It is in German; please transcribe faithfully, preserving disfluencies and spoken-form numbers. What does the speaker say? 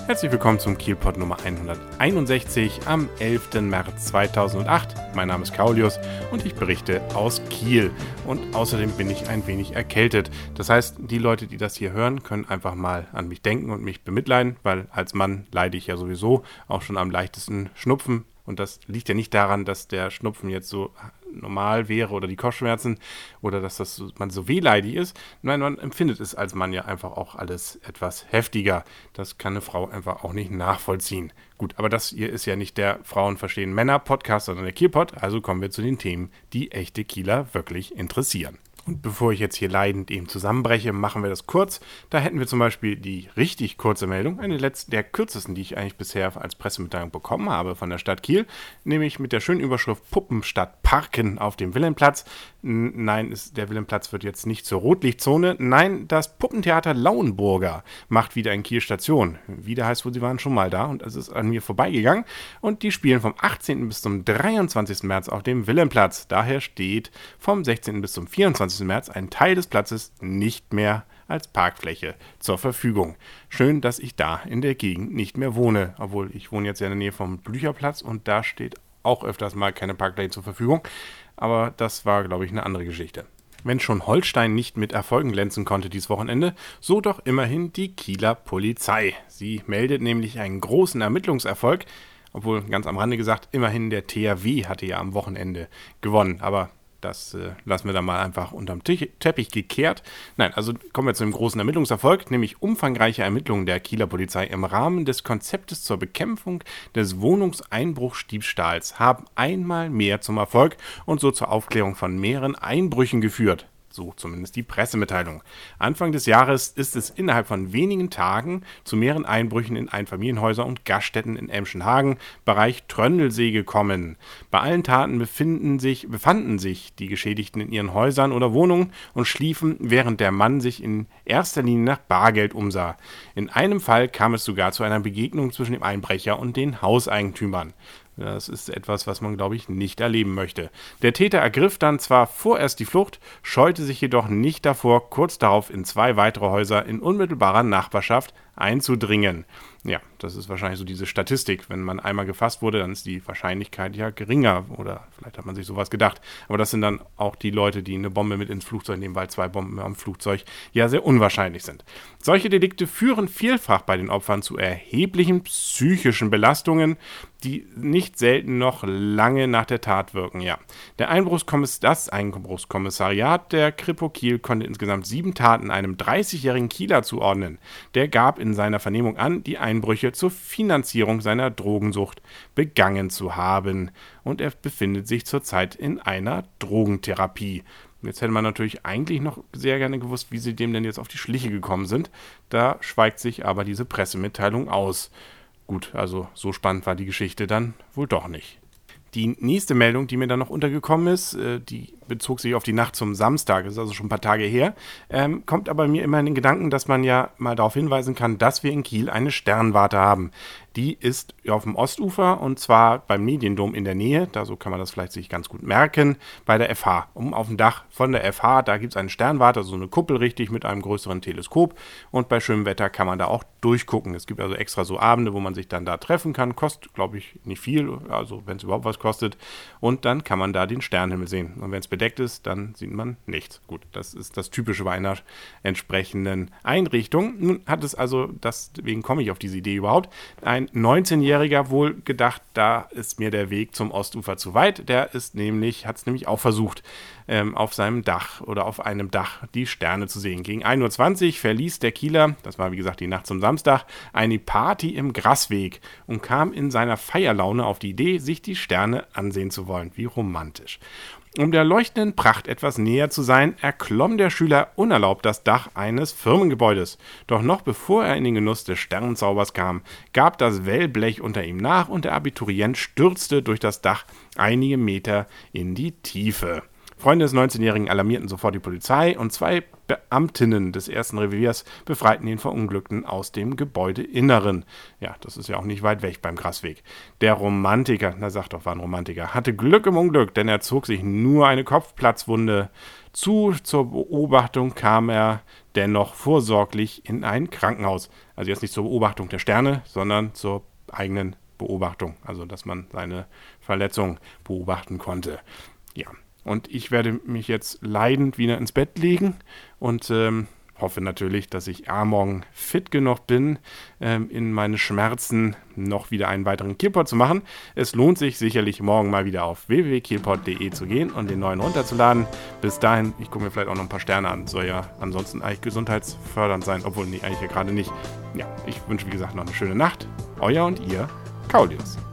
Herzlich willkommen zum Kielpod Nummer hunderteinundsechzig am elften März zweitausendacht. Mein Name ist Kaulius und ich berichte aus Kiel. Und außerdem bin ich ein wenig erkältet. Das heißt, die Leute, die das hier hören, können einfach mal an mich denken und mich bemitleiden, weil als Mann leide ich ja sowieso auch schon am leichtesten Schnupfen. Und das liegt ja nicht daran, dass der Schnupfen jetzt so normal wäre oder die Kopfschmerzen oder dass das so, man so wehleidig ist. Nein, man empfindet es als Mann ja einfach auch alles etwas heftiger. Das kann eine Frau einfach auch nicht nachvollziehen. Gut, aber das hier ist ja nicht der Frauen verstehen Männer Podcast, sondern der Kielpod. Also kommen wir zu den Themen, die echte Kieler wirklich interessieren. Und bevor ich jetzt hier leidend eben zusammenbreche, machen wir das kurz. Da hätten wir zum Beispiel die richtig kurze Meldung, eine letzte, der kürzesten, die ich eigentlich bisher als Pressemitteilung bekommen habe von der Stadt Kiel, nämlich mit der schönen Überschrift Puppenstadt Parken auf dem Wilhelmplatz. Nein, ist, der Wilhelmplatz wird jetzt nicht zur Rotlichtzone. Nein, das Puppentheater Lauenburger macht wieder in Kiel Station. Wieder heißt wohl, sie waren schon mal da und es ist an mir vorbeigegangen. Und die spielen vom achtzehnten bis zum dreiundzwanzigsten März auf dem Wilhelmplatz. Daher steht vom sechzehnten bis zum vierundzwanzigsten März ein Teil des Platzes nicht mehr als Parkfläche zur Verfügung. Schön, dass ich da in der Gegend nicht mehr wohne, obwohl ich wohne jetzt ja in der Nähe vom Blücherplatz und da steht auch öfters mal keine Parkfläche zur Verfügung, aber das war, glaube ich, eine andere Geschichte. Wenn schon Holstein nicht mit Erfolgen glänzen konnte dieses Wochenende, so doch immerhin die Kieler Polizei. Sie meldet nämlich einen großen Ermittlungserfolg, obwohl ganz am Rande gesagt, immerhin der T H W hatte ja am Wochenende gewonnen, aber das äh, lassen wir dann mal einfach unterm Te- Teppich gekehrt. Nein, also kommen wir zu einem großen Ermittlungserfolg, nämlich umfangreiche Ermittlungen der Kieler Polizei im Rahmen des Konzeptes zur Bekämpfung des Wohnungseinbruchsdiebstahls haben einmal mehr zum Erfolg und so zur Aufklärung von mehreren Einbrüchen geführt. So zumindest die Pressemitteilung. Anfang des Jahres ist es innerhalb von wenigen Tagen zu mehreren Einbrüchen in Einfamilienhäuser und Gaststätten in Emschenhagen, Bereich Tröndelsee gekommen. Bei allen Taten befinden sich, befanden sich die Geschädigten in ihren Häusern oder Wohnungen und schliefen, während der Mann sich in erster Linie nach Bargeld umsah. In einem Fall kam es sogar zu einer Begegnung zwischen dem Einbrecher und den Hauseigentümern. Das ist etwas, was man, glaube ich, nicht erleben möchte. Der Täter ergriff dann zwar vorerst die Flucht, scheute sich jedoch nicht davor, kurz darauf in zwei weitere Häuser in unmittelbarer Nachbarschaft einzudringen. Ja, das ist wahrscheinlich so diese Statistik. Wenn man einmal gefasst wurde, dann ist die Wahrscheinlichkeit ja geringer. Oder vielleicht hat man sich sowas gedacht. Aber das sind dann auch die Leute, die eine Bombe mit ins Flugzeug nehmen, weil zwei Bomben am Flugzeug ja sehr unwahrscheinlich sind. Solche Delikte führen vielfach bei den Opfern zu erheblichen psychischen Belastungen, die nicht selten noch lange nach der Tat wirken. Ja, der Einbruchskommissar, das Einbruchskommissariat der Kripo Kiel konnte insgesamt sieben Taten einem dreißigjährigen Kieler zuordnen. Der gab in seiner Vernehmung an, die Einbrüche zur Finanzierung seiner Drogensucht begangen zu haben. Und er befindet sich zurzeit in einer Drogentherapie. Jetzt hätte man natürlich eigentlich noch sehr gerne gewusst, wie sie dem denn jetzt auf die Schliche gekommen sind. Da schweigt sich aber diese Pressemitteilung aus. Gut, also so spannend war die Geschichte dann wohl doch nicht. Die nächste Meldung, die mir dann noch untergekommen ist, äh, die bezog sich auf die Nacht zum Samstag, das ist also schon ein paar Tage her, ähm, kommt aber mir immer in den Gedanken, dass man ja mal darauf hinweisen kann, dass wir in Kiel eine Sternwarte haben. Die ist auf dem Ostufer und zwar beim Mediendom in der Nähe, da so kann man das vielleicht sich ganz gut merken, bei der F H. Um auf dem Dach von der F H, da gibt es eine Sternwarte, also so eine Kuppel richtig mit einem größeren Teleskop und bei schönem Wetter kann man da auch durchgucken. Es gibt also extra so Abende, wo man sich dann da treffen kann, kostet glaube ich nicht viel, also wenn es überhaupt was kostet und dann kann man da den Sternenhimmel sehen und wenn es bedeckt ist, dann sieht man nichts. Gut, das ist das Typische bei einer entsprechenden Einrichtung. Nun hat es also, deswegen komme ich auf diese Idee überhaupt, ein neunzehnjähriger wohl gedacht, da ist mir der Weg zum Ostufer zu weit. Der ist nämlich, hat es nämlich auch versucht, ähm, auf seinem Dach oder auf einem Dach die Sterne zu sehen. Gegen ein Uhr zwanzig verließ der Kieler, das war wie gesagt die Nacht zum Samstag, eine Party im Grasweg und kam in seiner Feierlaune auf die Idee, sich die Sterne ansehen zu wollen. Wie romantisch. Um der leuchtenden Pracht etwas näher zu sein, erklomm der Schüler unerlaubt das Dach eines Firmengebäudes. Doch noch bevor er in den Genuss des Sternenzaubers kam, gab das Wellblech unter ihm nach und der Abiturient stürzte durch das Dach einige Meter in die Tiefe. Freunde des neunzehnjährigen alarmierten sofort die Polizei und zwei Beamtinnen des ersten Reviers befreiten den Verunglückten aus dem Gebäudeinneren. Ja, das ist ja auch nicht weit weg beim Grasweg. Der Romantiker, na sag doch, war ein Romantiker, hatte Glück im Unglück, denn er zog sich nur eine Kopfplatzwunde zu. Zur Beobachtung kam er dennoch vorsorglich in ein Krankenhaus. Also jetzt nicht zur Beobachtung der Sterne, sondern zur eigenen Beobachtung. Also, dass man seine Verletzung beobachten konnte. Ja. Und ich werde mich jetzt leidend wieder ins Bett legen und ähm, hoffe natürlich, dass ich A, morgen fit genug bin, ähm, in meine Schmerzen noch wieder einen weiteren Kielpot zu machen. Es lohnt sich sicherlich, morgen mal wieder auf w w w punkt kielpot punkt de zu gehen und den neuen runterzuladen. Bis dahin, ich gucke mir vielleicht auch noch ein paar Sterne an. Soll ja ansonsten eigentlich gesundheitsfördernd sein, obwohl nee, eigentlich ja gerade nicht. Ja, ich wünsche wie gesagt noch eine schöne Nacht. Euer und ihr, Kaulius.